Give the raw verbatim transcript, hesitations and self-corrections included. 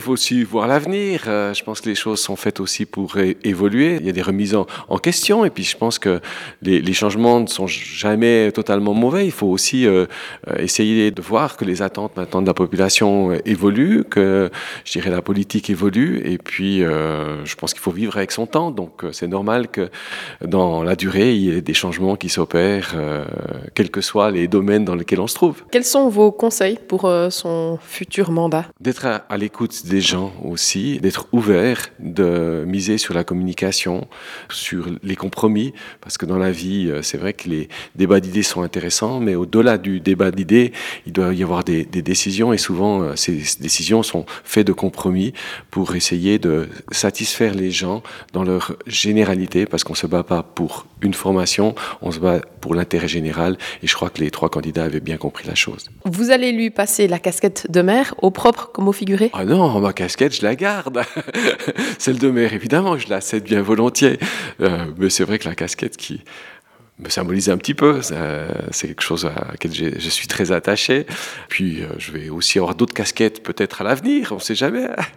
Il faut aussi voir l'avenir. Euh, je pense que les choses sont faites aussi pour é- évoluer. Il y a des remises en, en question. Et puis, je pense que les, les changements ne sont jamais totalement mauvais. Il faut aussi euh, euh, essayer de voir que les attentes maintenant de la population euh, évoluent, que, je dirais, la politique évolue. Et puis, euh, je pense qu'il faut vivre avec son temps. Donc, euh, c'est normal que dans la durée, il y ait des changements qui s'opèrent, euh, quels que soient les domaines dans lesquels on se trouve. Quels sont vos conseils pour euh, son futur mandat? D'être à, à l'écoute des gens aussi, d'être ouvert, de miser sur la communication, sur les compromis, parce que dans la vie, euh, c'est vrai que les débats d'idées sont intéressants, mais au-delà du débat d'idées, il doit y avoir des, des décisions, et souvent euh, ces décisions sont faites de compromis pour essayer de satisfaire les gens dans leur généralité, parce qu'on ne se bat pas pour une formation, on se bat pour l'intérêt général, et je crois que les trois candidats avaient bien compris la chose. Vous allez lui passer la casquette de maire, au propre comme au figuré? Ah non, ma casquette, je la garde. Celle de maire, évidemment, je la cède bien volontiers. Euh, mais c'est vrai que la casquette qui me symbolise un petit peu, ça, c'est quelque chose à laquelle j'ai- je suis très attaché. Puis euh, je vais aussi avoir d'autres casquettes peut-être à l'avenir, on ne sait jamais.